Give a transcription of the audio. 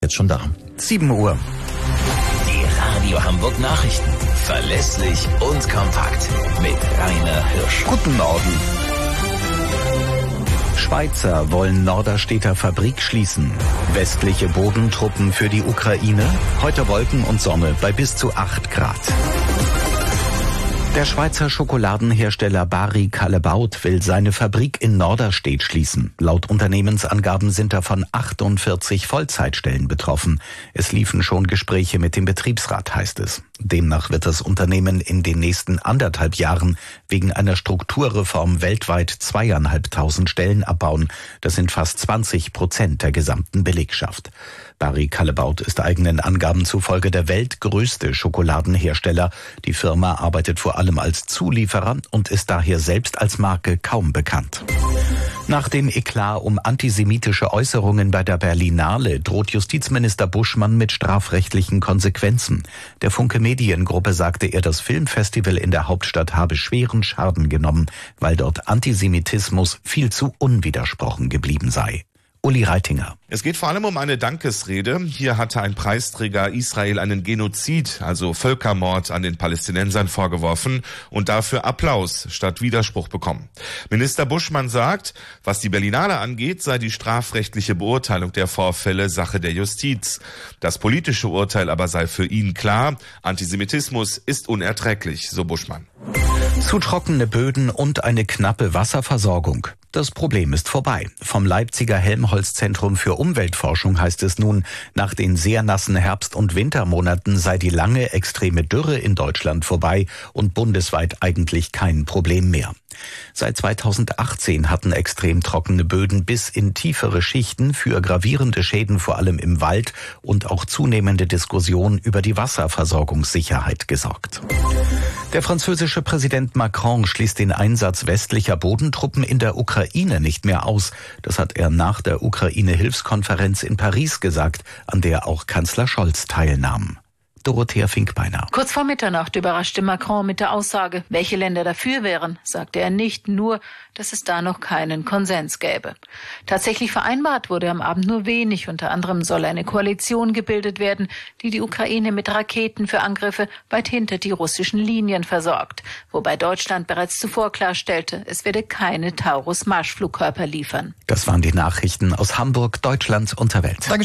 Jetzt schon da. 7 Uhr. Die Radio Hamburg Nachrichten. Verlässlich und kompakt. Mit Rainer Hirsch. Guten Morgen. Schweizer wollen Norderstedter Fabrik schließen. Westliche Bodentruppen für die Ukraine. Heute Wolken und Sonne bei bis zu 8 Grad. Der Schweizer Schokoladenhersteller Barry Callebaut will seine Fabrik in Norderstedt schließen. Laut Unternehmensangaben sind davon 48 Vollzeitstellen betroffen. Es liefen schon Gespräche mit dem Betriebsrat, heißt es. Demnach wird das Unternehmen in den nächsten 1,5 Jahren wegen einer Strukturreform weltweit 2.500 Stellen abbauen. Das sind fast 20% der gesamten Belegschaft. Barry Callebaut ist eigenen Angaben zufolge der weltgrößte Schokoladenhersteller. Die Firma arbeitet vor allem als Zulieferer und ist daher selbst als Marke kaum bekannt. Nach dem Eklat um antisemitische Äußerungen bei der Berlinale droht Justizminister Buschmann mit strafrechtlichen Konsequenzen. Der Funke Mediengruppe sagte er, das Filmfestival in der Hauptstadt habe schweren Schaden genommen, weil dort Antisemitismus viel zu unwidersprochen geblieben sei. Uli Reitinger. Es geht vor allem um eine Dankesrede. Hier hatte ein Preisträger Israel einen Genozid, also Völkermord an den Palästinensern vorgeworfen und dafür Applaus statt Widerspruch bekommen. Minister Buschmann sagt, was die Berlinale angeht, sei die strafrechtliche Beurteilung der Vorfälle Sache der Justiz. Das politische Urteil aber sei für ihn klar, Antisemitismus ist unerträglich, so Buschmann. Zu trockene Böden und eine knappe Wasserversorgung. Das Problem ist vorbei. Vom Leipziger Helmholtz-Zentrum für Umweltforschung heißt es nun, nach den sehr nassen Herbst- und Wintermonaten sei die lange extreme Dürre in Deutschland vorbei und bundesweit eigentlich kein Problem mehr. Seit 2018 hatten extrem trockene Böden bis in tiefere Schichten für gravierende Schäden vor allem im Wald und auch zunehmende Diskussionen über die Wasserversorgungssicherheit gesorgt. Der französische Präsident Macron schließt den Einsatz westlicher Bodentruppen in der Ukraine nicht mehr aus. Das hat er nach der Ukraine-Hilfskonferenz in Paris gesagt, an der auch Kanzler Scholz teilnahm. Dorothea Finkbeiner. Kurz vor Mitternacht überraschte Macron mit der Aussage, welche Länder dafür wären, sagte er nicht, nur, dass es da noch keinen Konsens gäbe. Tatsächlich vereinbart wurde am Abend nur wenig. Unter anderem soll eine Koalition gebildet werden, die die Ukraine mit Raketen für Angriffe weit hinter die russischen Linien versorgt. Wobei Deutschland bereits zuvor klarstellte, es werde keine Taurus-Marschflugkörper liefern. Das waren die Nachrichten aus Hamburg, Deutschland und der Welt.